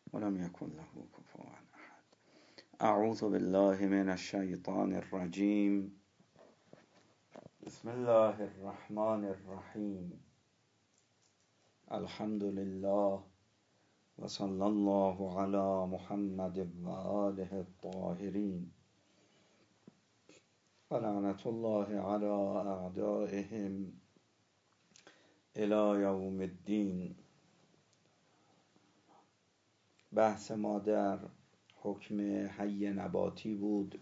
ولم يكن له كفوا أحد. أعوذ بالله من الشيطان الرجيم. بسم الله الرحمن الرحيم. الحمد لله وصلى الله على محمد وآله الطاهرين ولعنة الله على أعدائهم إلى يوم الدين. بحث ما در حکم حی نباتی بود،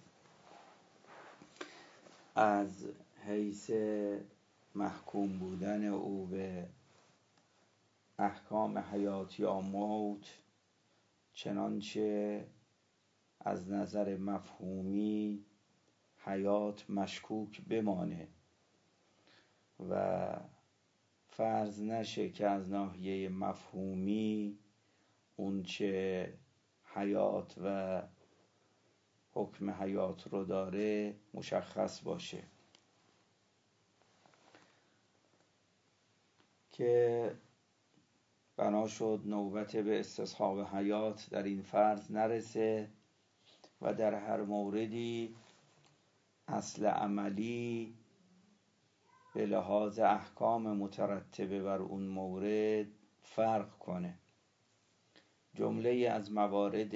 از حیث محکوم بودن او به احکام حیات یا موت، چنانچه از نظر مفهومی حیات مشکوک بمانه و فرض نشه که از ناحیه مفهومی اون چه حیات و حکم حیات رو داره مشخص باشه، که بنا شد نوبت به استصحاب حیات در این فرض نرسه و در هر موردی اصل عملی به لحاظ احکام مترتبه بر اون مورد فرق کنه. جمله از موارد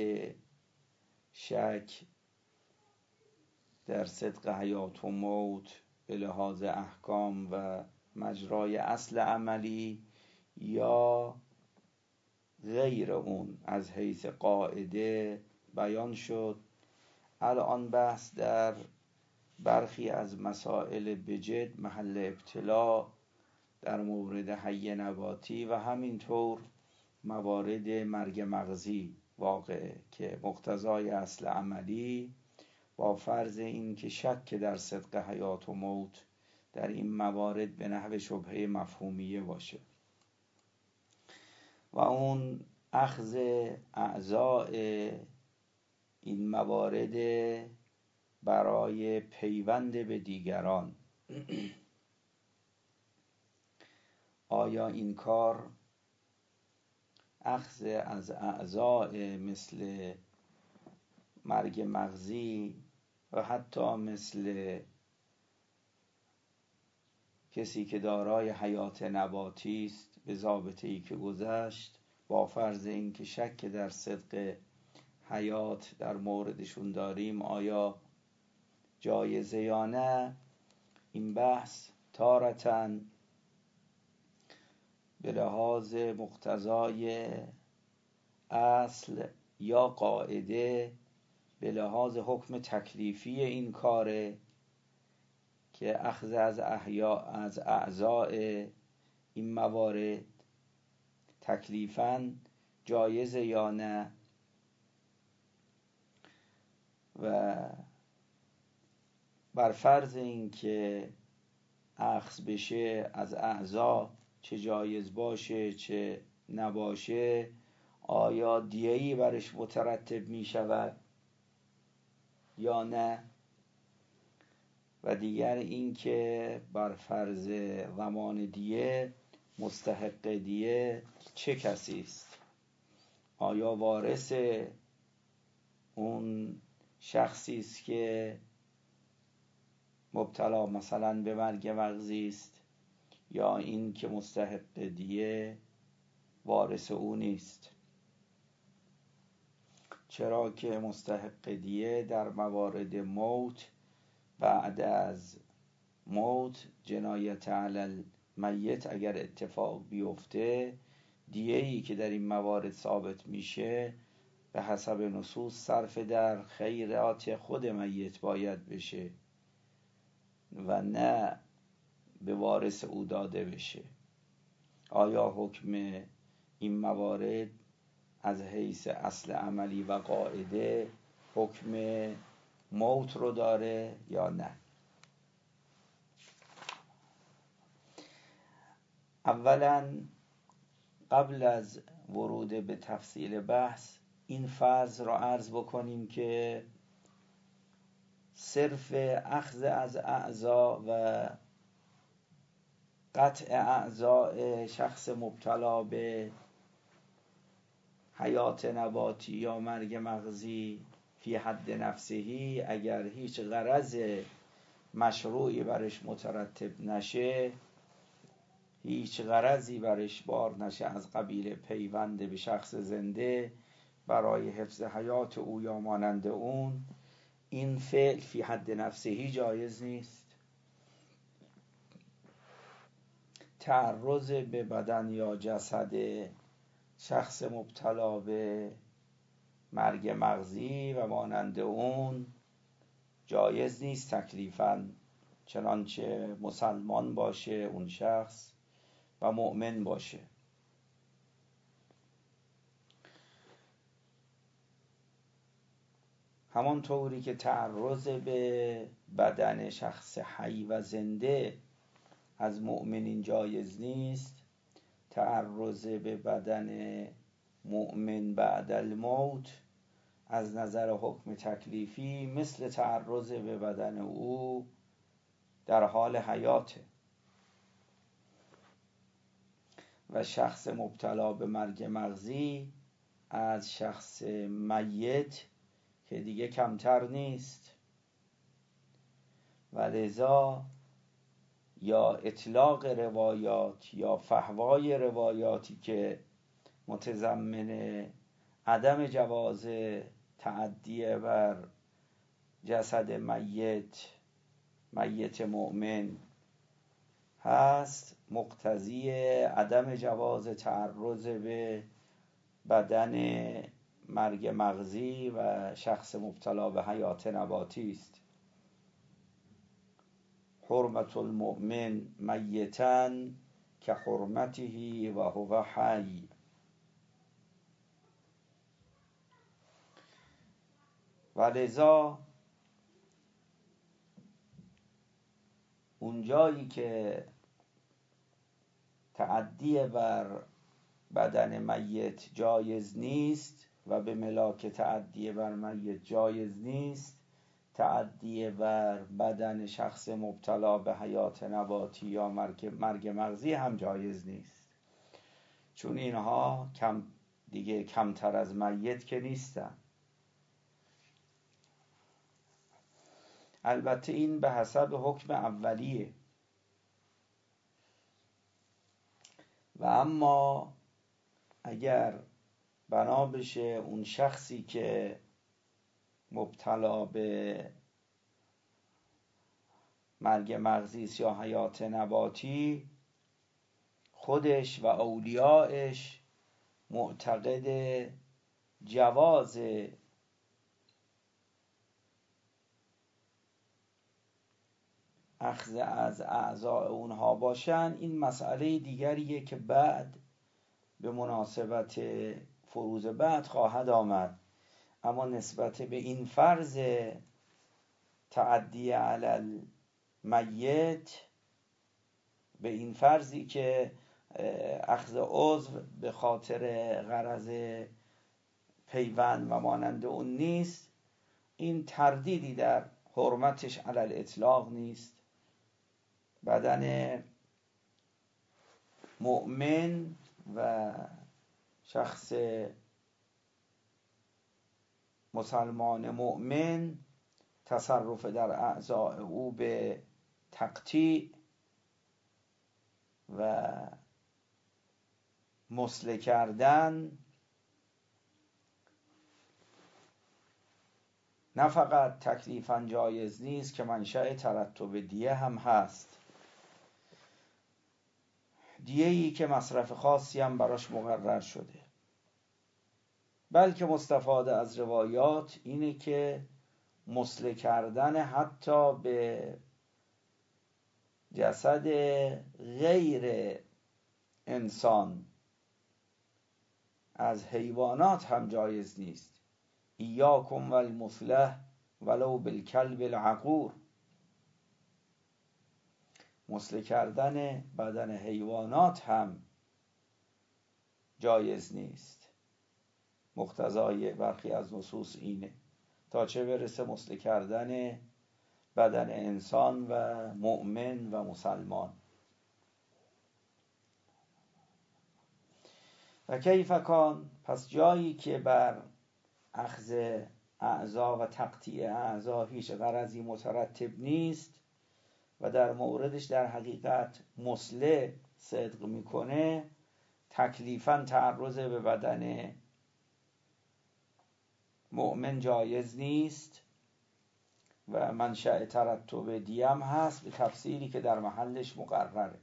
شک در صدق حیات و موت به لحاظ احکام و مجرای اصل عملی یا غیر اون از حیث قاعده بیان شد. الان بحث در برخی از مسائل بجد محل ابتلا در مورد حی نباتی و همینطور موارد مرگ مغزی واقعه که مقتضای اصل عملی با فرض این که شک در صدق حیات و موت در این موارد به نحو شبهه مفهومیه باشه و اون اخذ اعضاء این موارد برای پیوند به دیگران. آیا این کار اخذ از اعضاء مثل مرگ مغزی و حتی مثل کسی که دارای حیات نباتی است به ضابطه‌ای که گذشت، با فرض این که شک در صدق حیات در موردشون داریم، آیا جایزه یا نه؟ این بحث تارةً به لحاظ مقتضای اصل یا قاعده به لحاظ حکم تکلیفی این کاره که اخذ از اعضاء این موارد تکلیفاً جایز یا نه، و بر فرض این که اخذ بشه از اعضا چه جایز باشه چه نباشه، آیا دیه‌ای برش مترتب می شود یا نه؟ و دیگر این که بر فرض ضمان دیه مستحق دیه چه کسی است؟ آیا وارث اون شخصی است که مبتلا مثلا به مرگ مغزی است، یا این که مستحق دیه وارث او نیست؟ چرا که مستحق دیه در موارد موت بعد از موت جنایت علی المیت اگر اتفاق بیفته، دیه‌ای که در این موارد ثابت میشه به حسب نصوص صرف در خیرات خود میت باید بشه و نه به وارث او داده بشه. آیا حکم این موارد از حیث اصل عملی و قاعده حکم موت رو داره یا نه؟ اولا قبل از ورود به تفصیل بحث این فرض را عرض بکنیم که صرف اخذ از اعضا و قطع اعضاء شخص مبتلا به حیات نباتی یا مرگ مغزی فی حد نفسهی، اگر هیچ غرض مشروعی برش مترتب نشه، هیچ غرضی برش بار نشه از قبیل پیوند به شخص زنده برای حفظ حیات او یا مانند اون، این فعل فی حد نفسهی جایز نیست. تعرض به بدن یا جسد شخص مبتلا به مرگ مغزی و مانند اون جایز نیست تکلیفاً، چنانچه مسلمان باشه اون شخص و مؤمن باشه. همانطوری که تعرض به بدن شخص حی و زنده از مؤمنین جایز نیست، تعرض به بدن مؤمن بعد الموت از نظر حکم تکلیفی مثل تعرض به بدن او در حال حیاته و شخص مبتلا به مرگ مغزی از شخص میت که دیگه کمتر نیست و لذا یا اطلاق روایات یا فحوای روایاتی که متضمن عدم جواز تعدی بر جسد میت مؤمن هست، مقتضی عدم جواز تعرض به بدن مرگ مغزی و شخص مبتلا به حیات نباتی است. حرمت المؤمن میتا که حرمته و هو حی. و لذا اونجایی که تعدی بر بدن میت جایز نیست و به ملاک تعدی بر میت جایز نیست، تعدی بر بدن شخص مبتلا به حیات نباتی یا مرگ مغزی هم جایز نیست، چون اینها دیگه کمتر از میت که نیستن. البته این به حسب حکم اولیه و اما اگر بنا بشه اون شخصی که مبتلا به مرگ مغزی یا حیات نباتی خودش و اولیاءش معتقد جواز اخذ از اعضاء اونها باشن، این مسئله دیگریه که بعد به مناسبت فروض بعد خواهد آمد. اما نسبت به این فرض تعدی علی المیت، به این فرضی که اخذ عضو به خاطر غرض پیوند و مانند اون نیست، این تردیدی در حرمتش علی الاطلاق نیست. بدن مؤمن و شخص مسلمان مؤمن تصرف در اعضاء او به تقطیع و مسله کردن نه فقط تکلیفاً جایز نیست که منشأ ترتب دیه هم هست، دیه‌ای که مصرف خاصی هم براش مقرر شده، بلکه مستفاده از روایات اینه که مسله کردن حتی به جسد غیر انسان از حیوانات هم جایز نیست. ایاکم و المثله ولو بالکلب العقور. مسله کردن بدن حیوانات هم جایز نیست. مقتضای برخی از نصوص اینه، تا چه برسه مسله کردن بدن انسان و مؤمن و مسلمان. و کیف کان، پس جایی که بر اخذ اعضا و تقطیع اعضا هیچ غرضی مترتب نیست و در موردش در حقیقت مصلح صدق میکنه، تکلیفاً تعرض به بدن مؤمن جایز نیست و منشأ ترتب دیم هست به تفسیری که در محلش مقرره.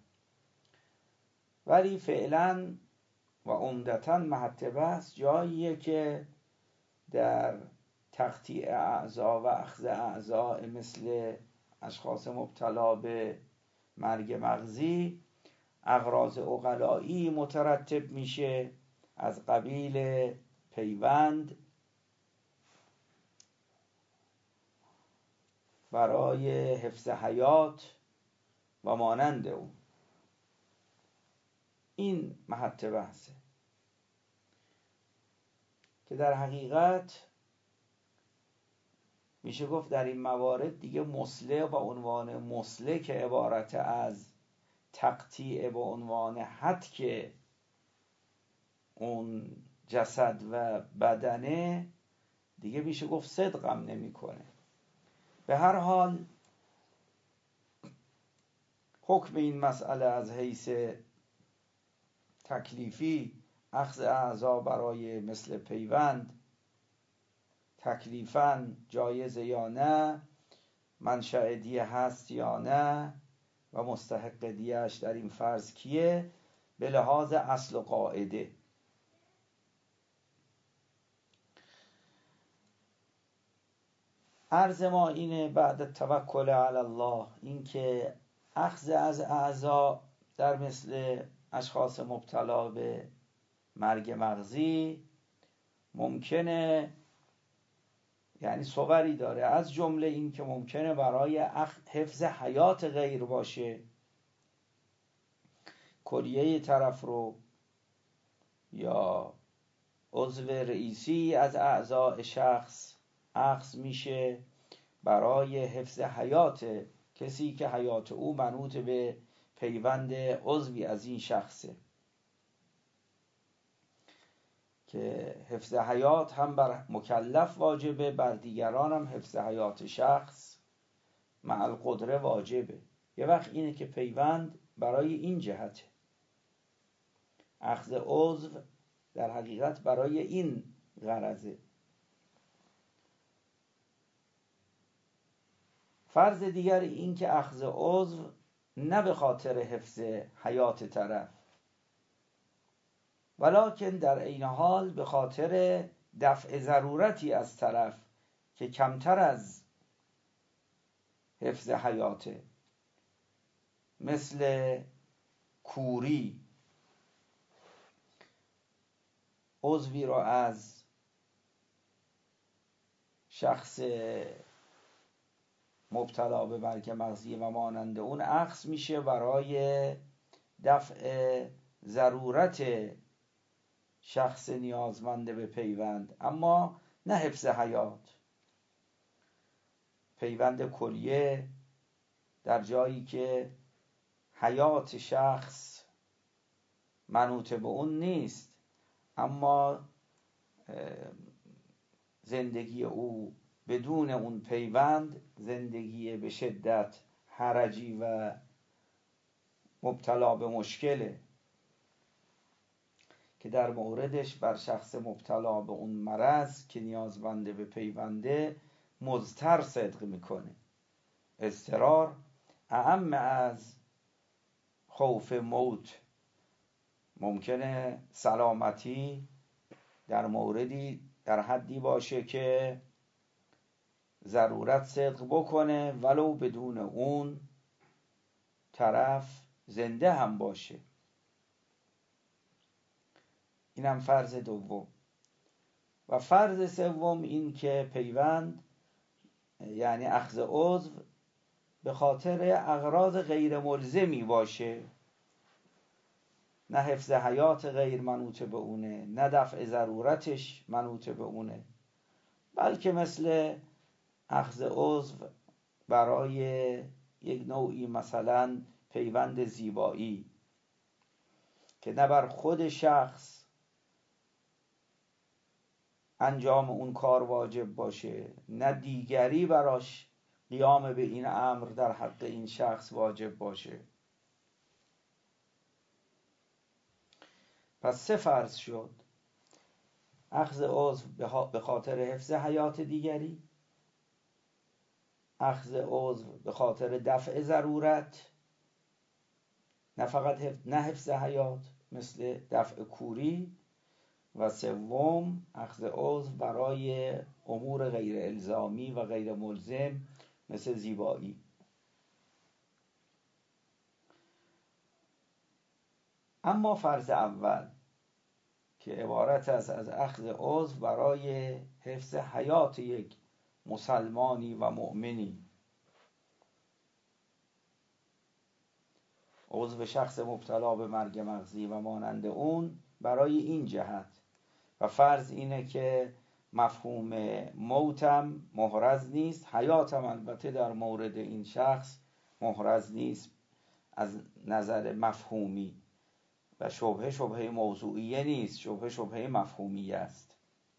ولی فعلا و عمدتاً محط بحث جاییه که در تقطیع اعضا و اخذ اعضا مثل اشخاص مبتلا به مرگ مغزی اغراض عقلایی مترتب میشه از قبیل پیوند برای حفظ حیات و مانند اون. این محط بحثه که در حقیقت میشه گفت در این موارد دیگه مصلح با عنوان مصلح که عبارت از تقطیع به عنوان هتک اون جسد و بدنه دیگه میشه گفت صدقم نمیکنه. به هر حال حکم این مسئله از حیث تکلیفی، اخذ اعضا برای مثل پیوند تکلیفاً جایز یا نه، منشأ دیه هست یا نه و مستحق دیهش در این فرض کیه، به لحاظ اصل و قاعده. عرض ما اینه بعد توکل علی الله، این که اخذ از اعضا در مثل اشخاص مبتلا به مرگ مغزی ممکنه، یعنی صوری داره، از جمله این که ممکنه برای حفظ حیات غیر باشه، کلیه طرف رو یا عضو رئیسی از اعضاء شخص اخذ میشه برای حفظ حیات کسی که حیات او منوط به پیوند عضوی از این شخصه، که حفظ حیات هم بر مکلف واجبه، بر دیگران هم حفظ حیات شخص مع القدره واجبه. یه وقت اینه که پیوند برای این جهته، اخذ عضو در حقیقت برای این غرضه. فرض دیگر این که اخذ عضو نه به خاطر حفظ حیات طرف، ولکن در عین حال به خاطر دفع ضرورتی از طرف که کمتر از حفظ حیاته، مثل کوری، عضوی را از شخص مبتلا به مرگ مغزی و مانند اون اخذ میشه برای دفع ضرورت شخص نیازمند به پیوند، اما نه حفظ حیات. پیوند کلیه در جایی که حیات شخص منوط به اون نیست، اما زندگی او بدون اون پیوند زندگی به شدت حرجی و مبتلا به مشکله که در موردش بر شخص مبتلا به اون مرض که نیازمنده به پیونده مضطر صدق میکنه. اضطرار اعم از خوف موت. ممکنه سلامتی در موردی در حدی باشه که ضرورت صدق بکنه ولو بدون اون طرف زنده هم باشه. اینم فرض دوم. و فرض سوم این که پیوند یعنی اخذ عضو به خاطر اغراض غیر ملزمی باشه، نه حفظ حیات غیر منوط به اونه، نه دفع ضرورتش منوط به اونه، بلکه مثل اخذ عضو برای یک نوعی مثلا پیوند زیبایی که نه بر خود شخص انجام اون کار واجب باشه، نه دیگری براش قیام به این امر در حق این شخص واجب باشه. پس 3 فرض شد: اخذ عضو به خاطر حفظ حیات دیگری، اخذ عضو به خاطر دفع ضرورت، نه فقط نه حفظ حیات مثل دفع کوری، و 3 اخذ عضو برای امور غیر الزامی و غیر ملزم مثل زیبایی. اما فرض اول که عبارت است از اخذ عضو برای حفظ حیات یک مسلمانی و مؤمنی، عضو شخص مبتلا به مرگ مغزی و مانند اون، برای این جهت، و فرض اینه که مفهوم موتم محرز نیست، حیاتم البته در مورد این شخص محرز نیست از نظر مفهومی، و شبهه موضوعیه نیست، شبهه مفهومیه است.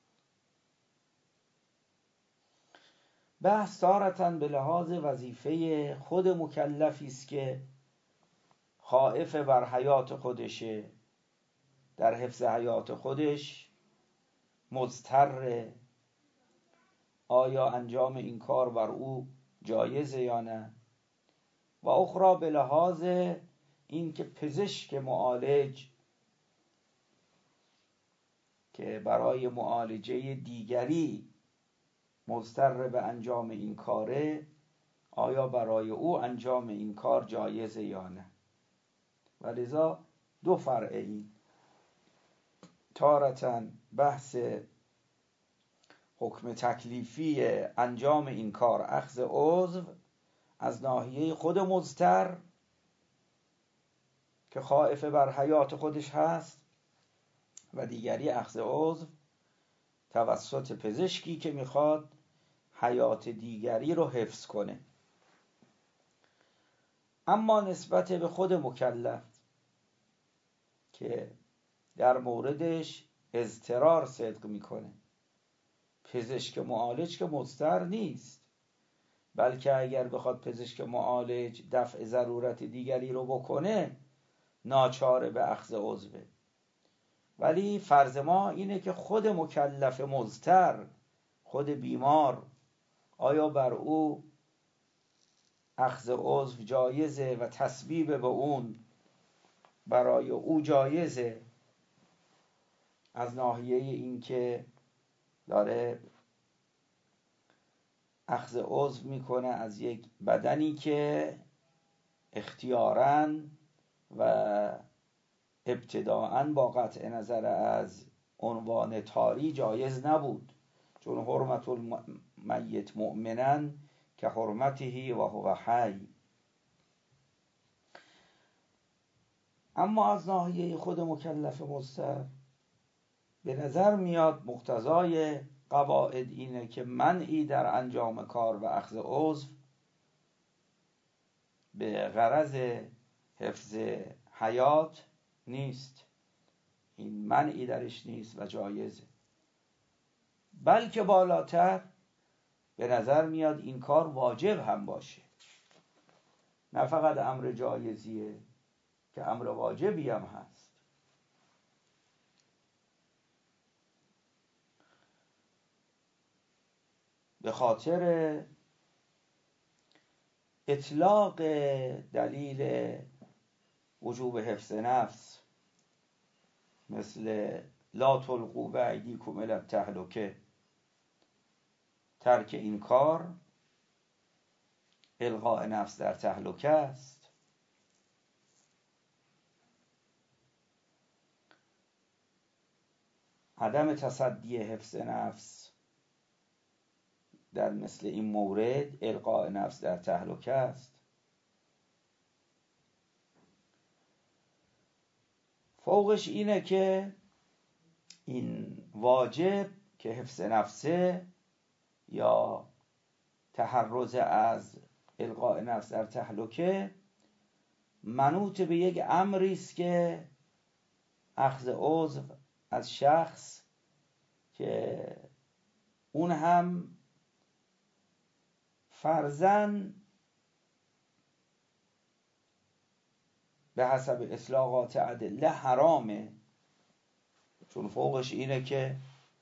بحث تارتاً به لحاظ وظیفه خود مکلفی است که خائف بر حیات خودشه، در حفظ حیات خودش مضطر، آیا انجام این کار بر او جایزه یا نه، و اخرى به لحاظ این که پزشک معالج که برای معالجه دیگری مضطر به انجام این کاره، آیا برای او انجام این کار جایزه یا نه. و لذا 2 فرع این: تارتاً بحث حکم تکلیفی انجام این کار، اخذ عضو از ناحیه خود مضطر که خائف بر حیات خودش هست، و دیگری اخذ عضو توسط پزشکی که میخواد حیات دیگری رو حفظ کنه. اما نسبت به خود مکلف که در موردش اضطرار صدق میکنه، پزشک معالج که مضطر نیست، بلکه اگر بخواد پزشک معالج دفع ضرورت دیگری رو بکنه ناچاره به اخذ عضوه. ولی فرض ما اینه که خود مکلف مضطر، خود بیمار، آیا بر او اخذ عضو جایزه و تسبیب به اون برای او جایزه، از ناحیه این که داره اخذ عضو میکنه از یک بدنی که اختیاراً و ابتداءً با قطع نظر از عنوان تاری جایز نبود، چون حرمت المیت مؤمناً که حرمته و هو حی. اما از ناحیه خود مکلف مضطر به نظر میاد مقتضای قواعد اینه که منعی در انجام کار و اخذ عضو به غرض حفظ حیات نیست، این منعی درش نیست و جایزه، بلکه بالاتر به نظر میاد این کار واجب هم باشه، نه فقط امر جایزیه که امر واجبی هم هست. به خاطر اطلاق دلیل وجوب حفظ نفس مثل لا تلقوا بایدیکم الی التهلکه، ترک این کار القاء نفس در تهلکه است. عدم تصدی حفظ نفس در مثل این مورد القاء نفس در تهلکه است. فوقش اینه که این واجب که حفظ نفسه یا تحرز از القاء نفس در تهلکه منوط به یک امری است که اخذ عضو از شخص که اون هم فرضاً به حسب اطلاقات ادله حرامه، چون فوقش اینه که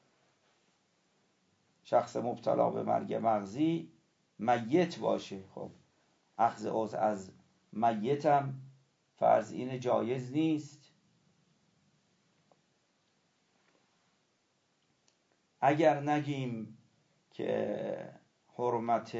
شخص مبتلا به مرگ مغزی میت باشه. خب اخذ عضو از میت هم فرض اینه جایز نیست. اگر نگیم که حرمت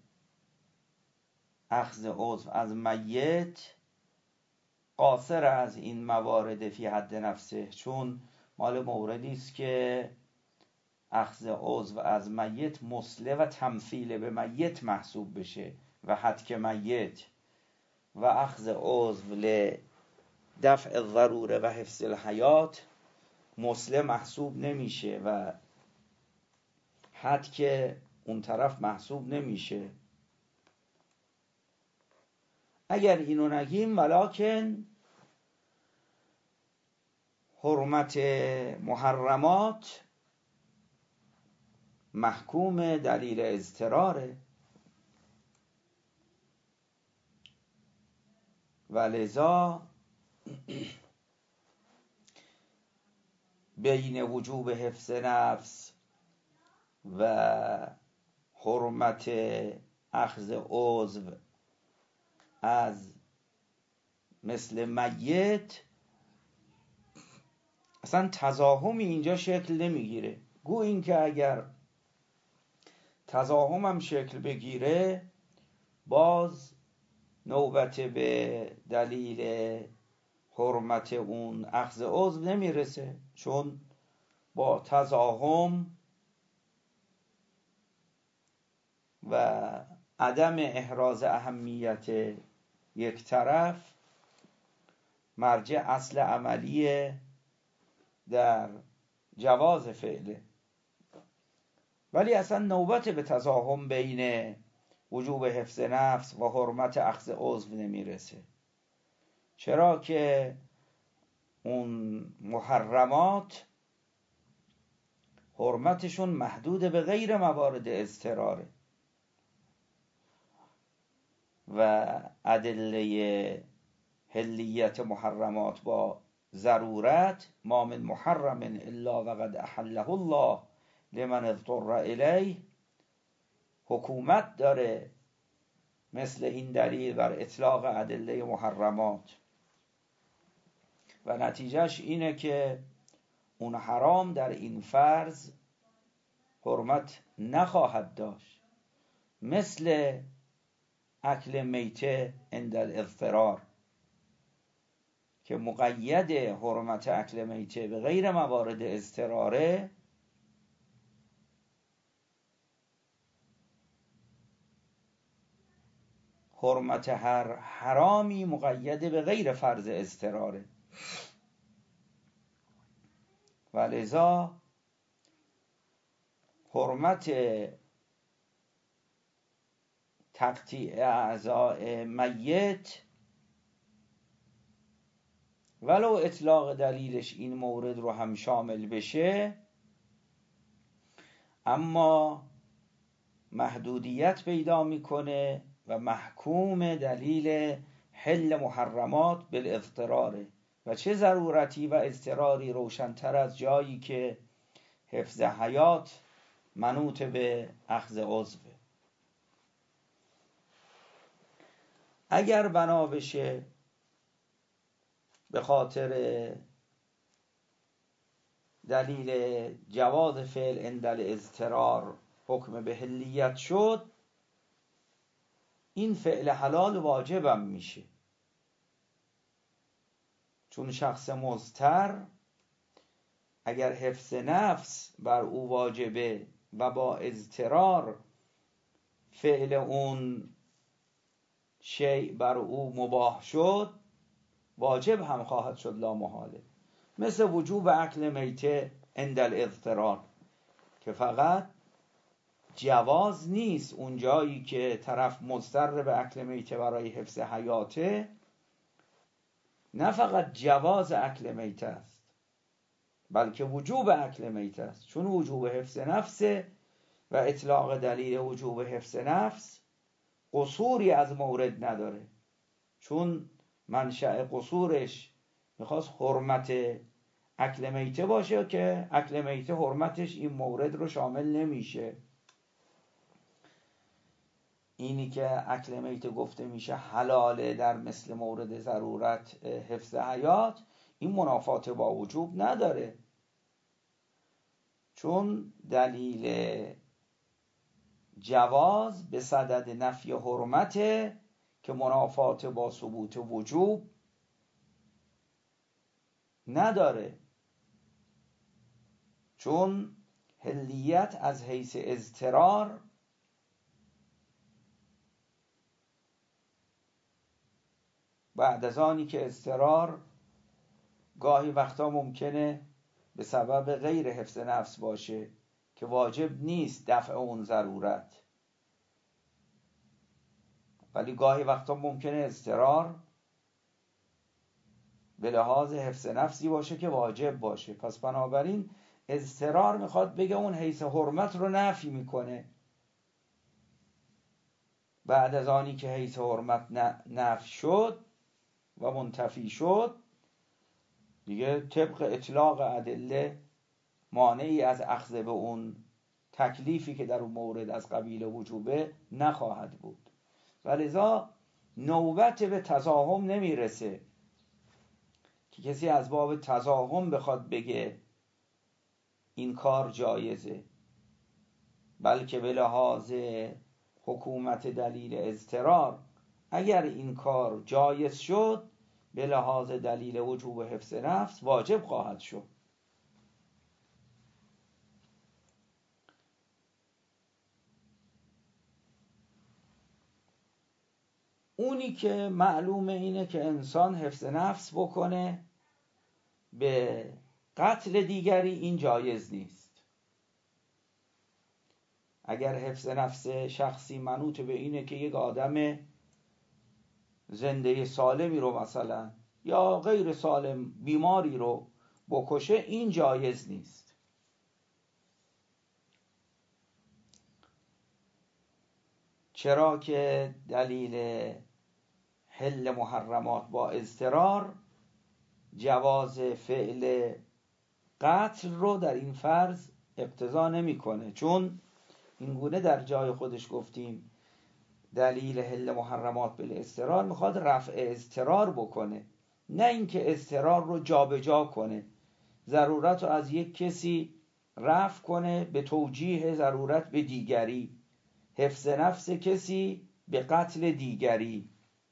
اخذ عضو از میت قاصر از این موارد فی حد نفسه، چون مال موردی است که اخذ عضو از میت مثله و تمثیل به میت محسوب بشه و حتک میت، و اخذ عضو لدفع الضروره و حفظ الحیات مثله محسوب نمیشه و حتک اون طرف محسوب نمیشه. اگر اینو نگیم ولکن حرمت محرمات محکوم دلیل اضطراره و لذا بین وجوب حفظ نفس و حرمت اخذ عضو از مثل میت اصلا تزاحمی اینجا شکل نمیگیره. گو این که اگر تزاحم هم شکل بگیره باز نوبت به دلیل حرمت اون اخذ عضو نمیرسه، چون با تزاحم و عدم احراز اهمیت یک طرف مرجع اصل عملیه در جواز فعله، ولی اصلا نوبت به تزاحم بین وجوب حفظ نفس و حرمت اخذ عضو نمیرسه. چرا که اون محرمات حرمتشون محدود به غیر موارد اضطراره و ادله حلیت محرمات با ضرورت ما من محرم الا وقد احله الله لمن اضطر الیه حکومت داره مثل این دلیل بر اطلاق ادله محرمات و نتیجهش اینه که اون حرام در این فرض حرمت نخواهد داشت، مثل اکل میته عند الاضطرار که مقید حرمت اکل میته به غیر موارد اضطراره. حرمت هر حرامی مقید به غیر فرض اضطراره و لذا حرمت تقطیع اعضاء میت ولو اطلاق دلیلش این مورد رو هم شامل بشه، اما محدودیت پیدا میکنه و محکوم دلیل حل محرمات بالاضطراره. و چه ضرورتی و اضطراری روشنتر از جایی که حفظ حیات منوط به اخذ عضوه. اگر بنا بشه به خاطر دلیل جواز فعل عند الاضطرار حکم به حلیت شد، این فعل حلال واجبم میشه، چون شخص مضطر اگر حفظ نفس بر او واجبه و با اضطرار فعل اون شیء بر او مباح شد، واجب هم خواهد شد لا محاله، مثل وجوب اکل میته عند الاضطرار که فقط جواز نیست اون جایی که طرف مضطر به اکل میته برای حفظ حیاته، نه فقط جواز اکل میته است بلکه وجوب اکل میته است، چون وجوب حفظ نفسه و اطلاق دلیل وجوب حفظ نفس قصوری از مورد نداره، چون منشأ قصورش میخواست حرمت اکل میته باشه که اکل میته حرمتش این مورد رو شامل نمیشه. اینی که اکل میته گفته میشه حلاله در مثل مورد ضرورت حفظ حیات، این منافات با وجوب نداره، چون دلیل جواز به صدد نفی حرمته که منافات با ثبوت وجوب نداره، چون حلیت از حیث اضطرار بعد از آنی که اضطرار گاهی وقتا ممکنه به سبب غیر حفظ نفس باشه که واجب نیست دفع اون ضرورت، ولی گاهی وقتا ممکنه اضطرار به لحاظ حفظ نفسی باشه که واجب باشه. پس بنابراین اضطرار میخواد بگه اون حیث حرمت رو نفی میکنه. بعد از آنی که حیث حرمت نفی شد و منتفی شد، دیگه طبق اطلاق ادله مانعی از اخذ به اون تکلیفی که در اون مورد از قبیل وجوبه نخواهد بود و لذا نوبت به تزاحم نمیرسه که کسی از باب تزاحم بخواد بگه این کار جایزه، بلکه به لحاظ حکومت دلیل اضطرار اگر این کار جایز شد به لحاظ دلیل وجوب حفظ نفس واجب خواهد شد. اونی که معلومه اینه که انسان حفظ نفس بکنه به قتل دیگری، این جایز نیست. اگر حفظ نفس شخصی منوط به اینه که یک آدم زنده سالمی رو مثلا یا غیر سالم بیماری رو بکشه، این جایز نیست. چرا که دلیل حل محرمات با اضطرار جواز فعل قتل رو در این فرض اقتضا نمیکنه، چون اینگونه در جای خودش گفتیم دلیل حل محرمات به اضطرار میخواد رفع اضطرار بکنه، نه اینکه اضطرار رو جابجا کنه، ضرورت رو از یک کسی رفع کنه به توجیه ضرورت به دیگری، حفظ نفس کسی به قتل دیگری.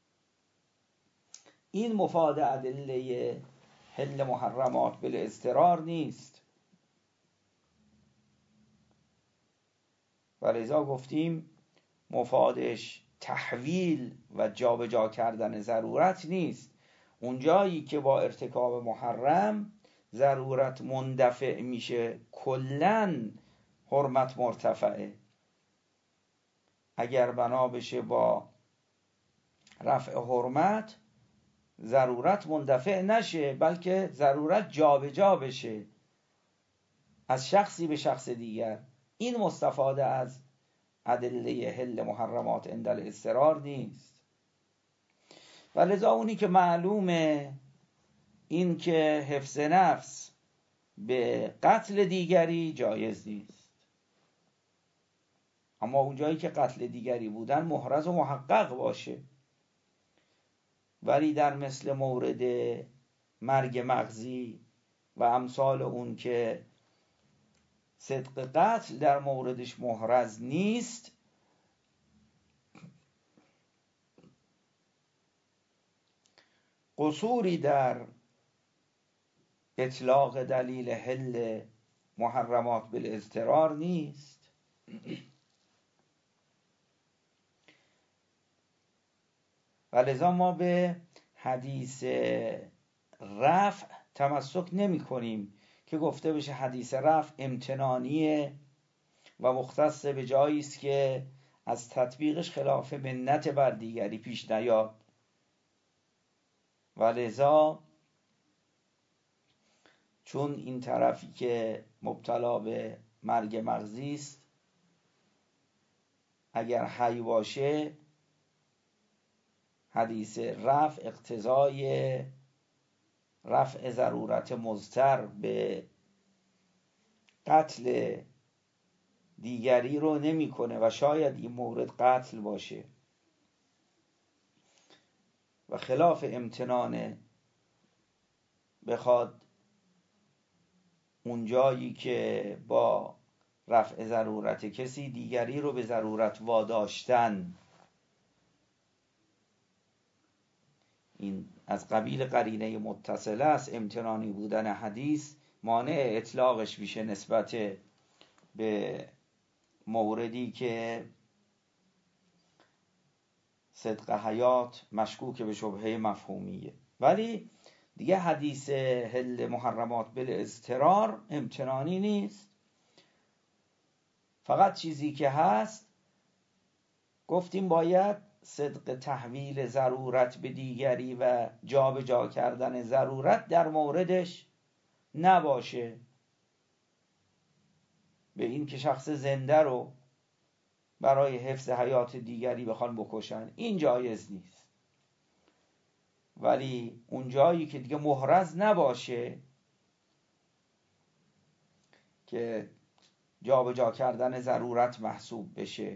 این مفاد ادله حل محرمات به اضطرار نیست و لذا گفتیم مفادش تحویل و جابجا کردن ضرورت نیست. اونجایی که با ارتکاب محرم ضرورت مندفع میشه کلن حرمت مرتفعه. اگر بنا بشه با رفع حرمت ضرورت مندفع نشه، بلکه ضرورت جابجا بشه از شخصی به شخص دیگر، این مستفاده از ادله حل محرمات عند الاضطرار نیست. و لذا اونی که معلومه این که حفظ نفس به قتل دیگری جایز نیست، اما اونجایی که قتل دیگری بودن محرز و محقق باشه، ولی در مثل مورد مرگ مغزی و امثال اون که صدق قتل در موردش محرز نیست، قصوری در اطلاق دلیل حل محرمات بالاضطرار نیست. و لذا ما به حدیث رفع تمسک نمی کنیم که گفته بشه حدیث رفع امتنانیه و مختص به جایی است که از تطبیقش خلاف منت بر دیگری پیش نیاد. و لذا چون این طرفی که مبتلا به مرگ مغزی است اگر حی باشه حدیث رفع اقتضای رفع ضرورت مضطر به قتل دیگری رو نمیکنه و شاید این مورد قتل باشه و خلاف امتنانه بخواد اونجایی که با رفع ضرورت کسی دیگری رو به ضرورت واداشتن، این از قبیل قرینه متصله است. امتنانی بودن حدیث مانع اطلاقش میشه نسبت به موردی که صدق حیات مشکوک به شبهه مفهومیه. ولی دیگه حدیث حل محرمات بالاضطرار امتنانی نیست. فقط چیزی که هست گفتیم باید صدق تحویل ضرورت به دیگری و جابجا کردن ضرورت در موردش نباشه، به این که شخص زنده رو برای حفظ حیات دیگری بخوان بکشن، این جایز نیست. ولی اون جایی که دیگه محرز نباشه که جابجا کردن ضرورت محسوب بشه،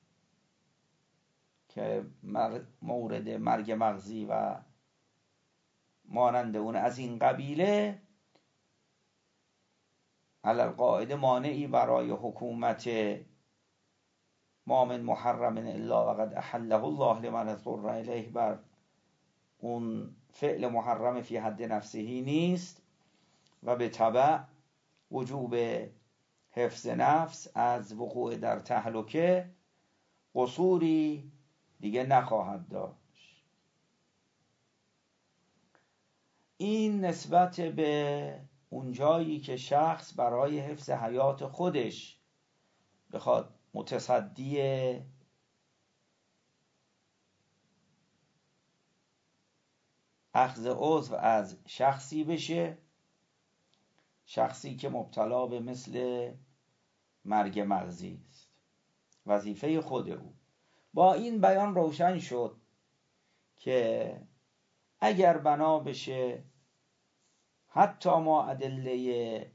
که مورد مرگ مغزی و مانند اون از این قبیله، علی القاعده مانعی برای حکومت ما من محرم الا وقد احله الله لمن اضطر الیه بر اون فعل محرم فی حد نفسهی نیست و به تبع وجوب حفظ نفس از وقوع در تهلکه قصوری دیگه نخواهد داشت. این نسبت به اون جایی که شخص برای حفظ حیات خودش بخواد متصدی اخذ عضو از شخصی بشه، شخصی که مبتلا به مثل مرگ مغزی است، وظیفه خود او. با این بیان روشن شد که اگر بنا بشه حتی ما ادله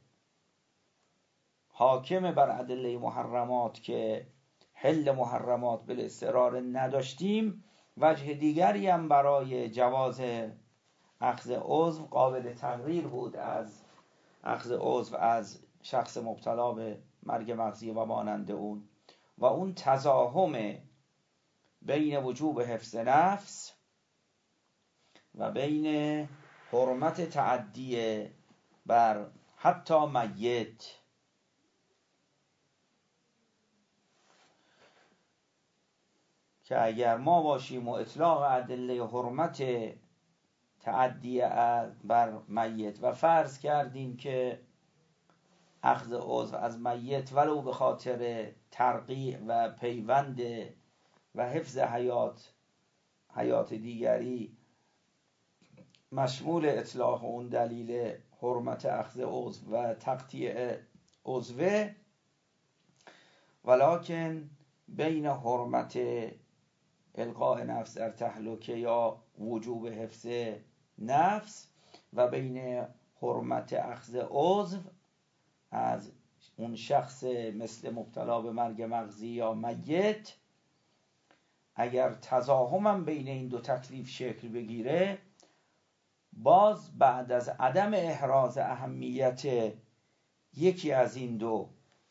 حاکم بر ادله محرمات که حل محرمات بالاضطرار نداشتیم، وجه دیگری هم برای جواز اخذ عضو قابل تقریر بود از اخذ عضو از شخص مبتلا به مرگ مغزی و مانند اون، و اون تزاحم بین وجوب حفظ نفس و بین حرمت تعدی بر حتی میت. که اگر ما باشیم و اطلاق ادله حرمت تعدی بر میت و فرض کردیم که اخذ عضو از میت ولو به خاطر ترقیع و پیوند و حفظ حیات دیگری مشمول اطلاق اون دلیل حرمت اخذ عضو و تقطیع عضوه، ولکن بین حرمت القاء نفس در تهلکه یا وجوب حفظ نفس و بین حرمت اخذ عضو از اون شخص مثل مبتلا به مرگ مغزی یا میت، اگر تزاحمم بین این دو تکلیف شکل بگیره، باز بعد از عدم احراز اهمیت یکی از این دو،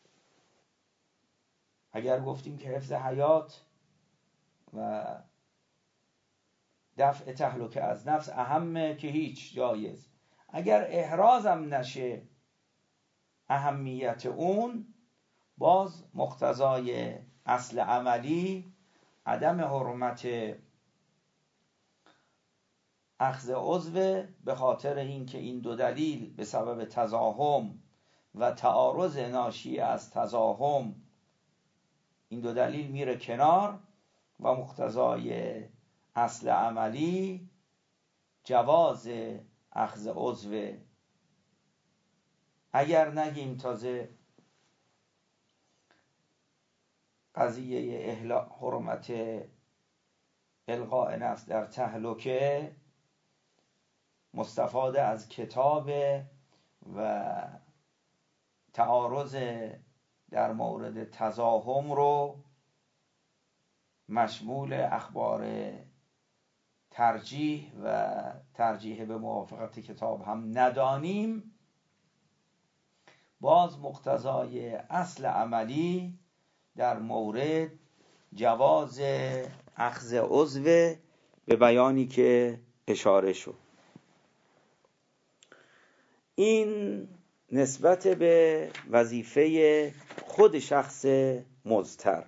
اگر گفتیم که حفظ حیات و دفع تهلکه از نفس اهمه که هیچ جایز، اگر احرازم نشه اهمیت اون، باز مقتضای اصل عملی عدم حرمت اخذ عضو، به خاطر اینکه این دو دلیل به سبب تزاحم و تعارض ناشی از تزاحم این دو دلیل میره کنار و مقتضای اصل عملی جواز اخذ عضو. اگر نگیم تازه قضیه حرمت القاء نفس در تهلکه مستفاد از کتاب و تعارض در مورد تزاحم رو مشمول اخبار ترجیح و ترجیح به موافقت کتاب هم ندانیم، باز مقتضای اصل عملی در مورد جواز اخذ عضو به بیانی که اشاره شد. این نسبت به وظیفه خود شخص مضطر.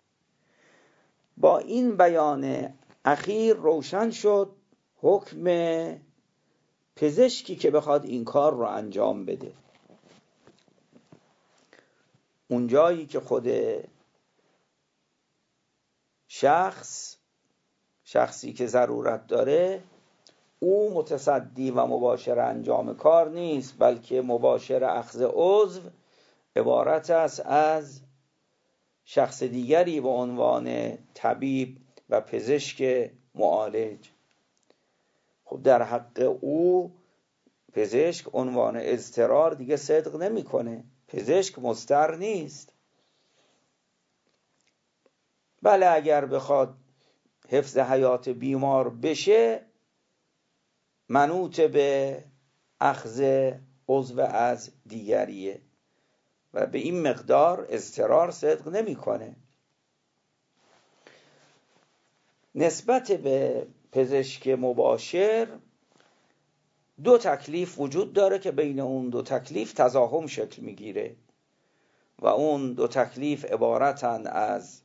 با این بیان اخیر روشن شد حکم پزشکی که بخواد این کار رو انجام بده. اونجایی که خود شخصی که ضرورت داره او متصدی و مباشر انجام کار نیست، بلکه مباشر اخذ عضو عبارت است از شخص دیگری به عنوان طبیب و پزشک معالج. خب در حق او پزشک عنوان اضطرار دیگه صدق نمیکنه، پزشک مضطر نیست. بله اگر بخواد حفظ حیات بیمار بشه منوط به اخذ عضو از دیگریه و به این مقدار اضطرار صدق نمیکنه. نسبت به پزشک مباشر دو تکلیف وجود داره که بین اون دو تکلیف تزاحم شکل میگیره و اون دو تکلیف عبارتن از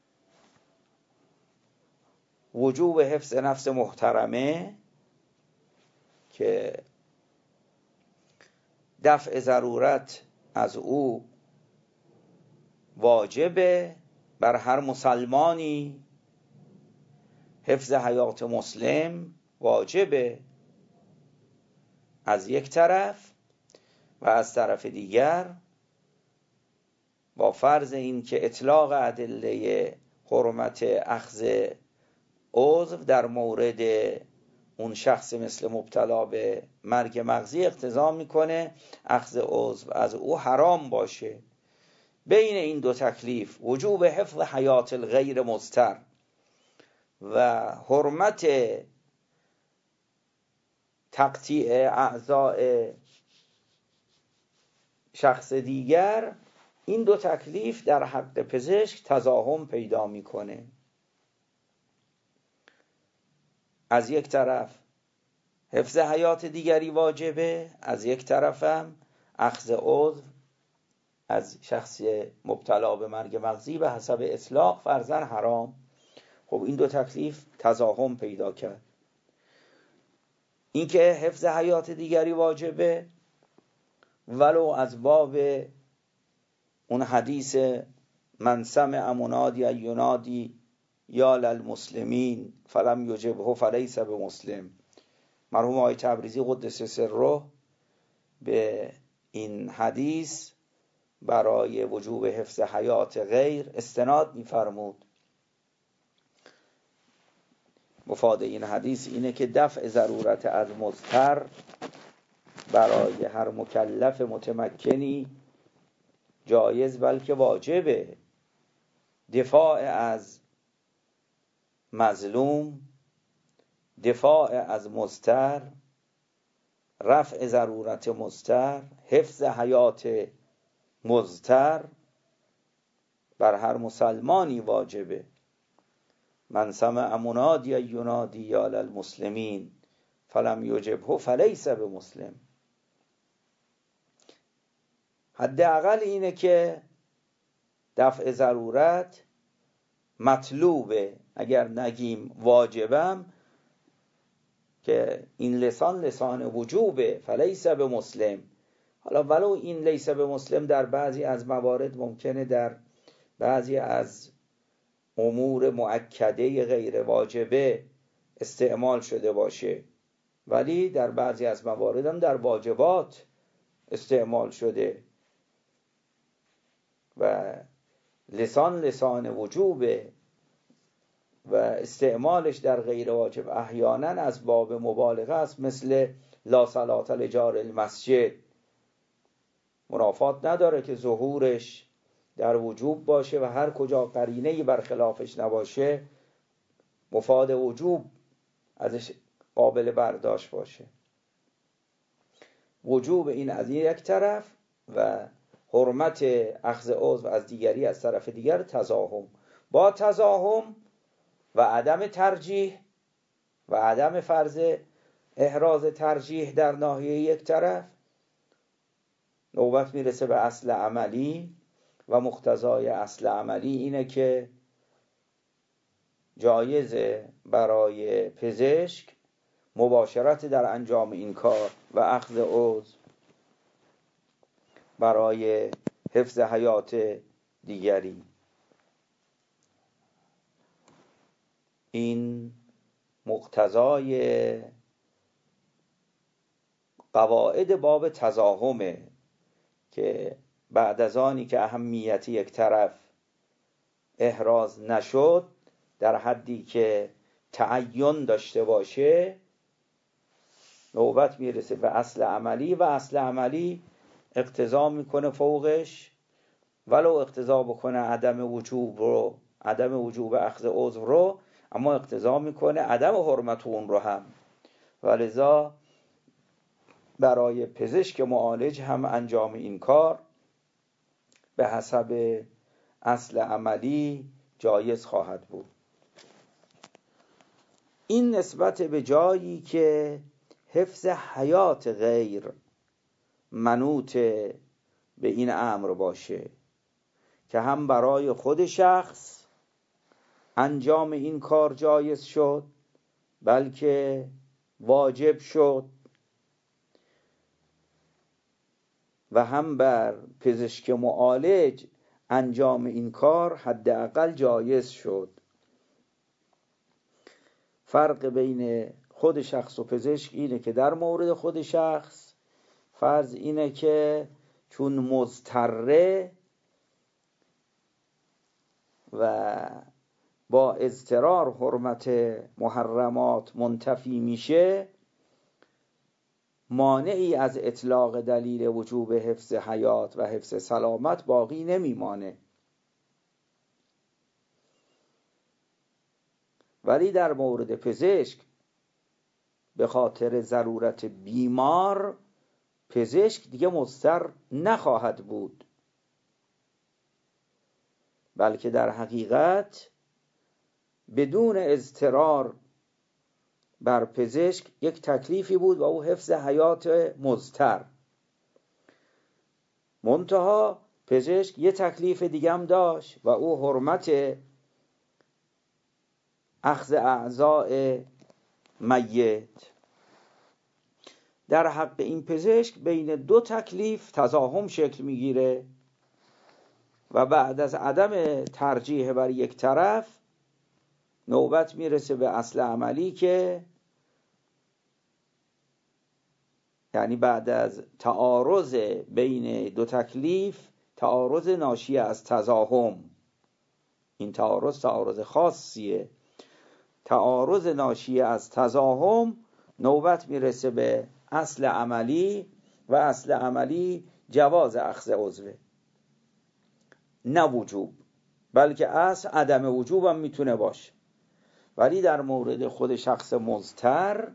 وجوب حفظ نفس محترمه که دفع ضرورت از او واجبه بر هر مسلمانی، حفظ حیات مسلم واجبه از یک طرف، و از طرف دیگر با فرض این که اطلاق ادله حرمت اخذ عضو در مورد اون شخص مثل مبتلا به مرگ مغزی اقتضا میکنه اخذ عضو از او حرام باشه. بین این دو تکلیف وجوب حفظ حیات الغیر مضطر و حرمت تقطیع اعضاء شخص دیگر، این دو تکلیف در حق پزشک تزاحم پیدا میکنه. از یک طرف حفظ حیات دیگری واجبه، از یک طرفم اخذ عضو از شخص مبتلا به مرگ مغزی به حسب اطلاق فرضاً حرام. خب این دو تکلیف تزاحم پیدا کرد. اینکه حفظ حیات دیگری واجبه ولو از باب اون حدیث من سمع منادی ینادی یا للمسلمین فلم یجبه فلیس بمسلم، مرحوم آقای تبریزی قدس سره به این حدیث برای وجوب حفظ حیات غیر استناد می‌فرمود. مفاد این حدیث اینه که دفع ضرورت از مضطر برای هر مکلف متمکنی جایز بلکه واجبه. دفاع از مظلوم، دفاع از مضطر، رفع ضرورت مضطر، حفظ حیات مضطر بر هر مسلمانی واجبه. من سمع منادی ینادی یا للمسلمین فلم یجبه فلیس بمسلم. حداقل اینه که دفع ضرورت مطلوبه، اگر نگیم واجبم که این لسان وجوبه فلیس بمسلم. حالا ولو این لیس بمسلم در بعضی از موارد ممکنه در بعضی از امور مؤکده غیر واجبه استعمال شده باشه، ولی در بعضی از موارد هم در واجبات استعمال شده و لسان وجوبه و استعمالش در غیر واجب احیانا از باب مبالغه است، مثل لا صلاة لجار المسجد. منافات نداره که ظهورش در وجوب باشه و هر کجا قرینه‌ای برخلافش نباشه مفاد وجوب ازش قابل برداشت باشه. وجوب این از یک طرف و حرمت اخذ عضو از دیگری از طرف دیگر تزاحم. با تزاحم و عدم ترجیح و عدم فرض احراز ترجیح در ناحیه یک طرف، نوبت میرسه به اصل عملی و مقتضای اصل عملی اینه که جایزه برای پزشک مباشرت در انجام این کار و اخذ عضو برای حفظ حیات دیگری. این مقتضای قواعد باب تزاحمه که بعد از آنی که اهمیت یک طرف احراز نشد در حدی که تعین داشته باشه، نوبت میرسه به اصل عملی و اصل عملی اقتضا میکنه فوقش، ولو اقتضا بکنه عدم وجوب اخذ عضو رو، اما اقتضا میکنه عدم حرمت اون رو هم. ولذا برای پزشک معالج هم انجام این کار به حسب اصل عملی جایز خواهد بود. این نسبت به جایی که حفظ حیات غیر منوط به این امر باشه که هم برای خود شخص انجام این کار جایز شد بلکه واجب شد و هم بر پزشک معالج انجام این کار حداقل جایز شد. فرق بین خود شخص و پزشک اینه که در مورد خود شخص فرض اینه که چون مضطره و با اضطرار حرمت محرمات منتفی میشه، مانعی از اطلاق دلیل وجوب حفظ حیات و حفظ سلامت باقی نمیمانه. ولی در مورد پزشک به خاطر ضرورت بیمار پزشک دیگه مضطر نخواهد بود، بلکه در حقیقت بدون اضطرار بر پزشک یک تکلیفی بود و او حفظ حیات مضطر. منتها پزشک یک تکلیف دیگه هم داشت و او حرمت اخذ اعضاء میت. در حق این پزشک بین دو تکلیف تزاحم شکل میگیره و بعد از عدم ترجیح بر یک طرف نوبت میرسه به اصل عملی که یعنی بعد از تعارض بین دو تکلیف، تعارض ناشی از تزاحم، این تعارض خاصیه، تعارض ناشی از تزاحم نوبت میرسه به اصل عملی و اصل عملی جواز اخذ عضوه نه وجوب، بلکه اصل عدم وجوب هم میتونه باشه. ولی در مورد خود شخص مضطر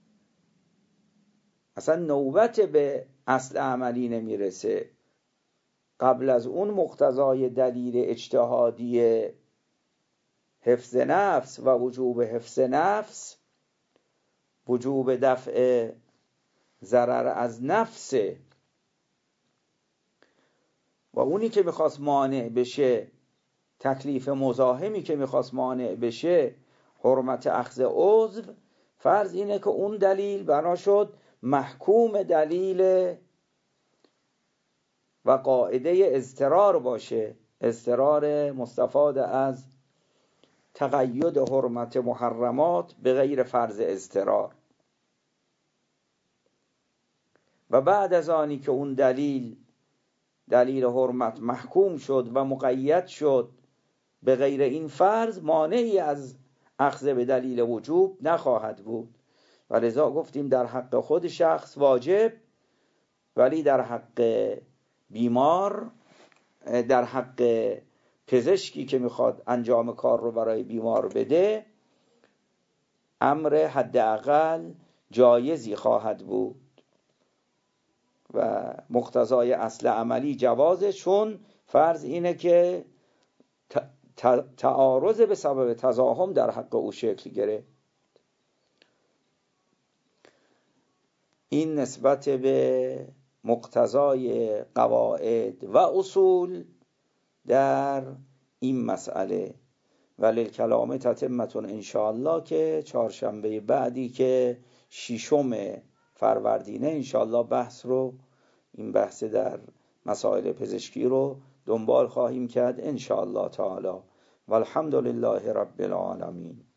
اصلا نوبت به اصل عملی نمیرسه. قبل از اون مقتضای دلیل اجتهادی حفظ نفس و وجوب حفظ نفس، وجوب دفع ضرر از نفسه و اونی که میخواست مانع بشه، تکلیف مزاحمی که میخواست مانع بشه حرمت اخذ عضو، فرض اینه که اون دلیل بنا شد محکوم دلیل و قاعده اضطرار باشه، اضطرار مستفاد از تقید حرمت محرمات به غیر فرض اضطرار. و بعد از آنی که اون دلیل دلیل حرمت محکوم شد و مقید شد به غیر این فرض، مانعی از اخذ به دلیل وجوب نخواهد بود. و لذا گفتیم در حق خود شخص واجب، ولی در حق بیمار، در حق پزشکی که میخواد انجام کار رو برای بیمار بده، امر حداقل جایزی خواهد بود و مقتضای اصل عملی جوازه، چون فرض اینه که تعارض به سبب تزاحم در حق او شکل گرفت. این نسبت به مقتضای قواعد و اصول در این مسئله. وللکلام تتمتون انشاءالله، که چهارشنبه بعدی که 6 فروردینه انشاءالله این بحث در مسائل پزشکی رو دنبال خواهیم کرد انشاءالله تعالی. والحمد لله رب العالمین.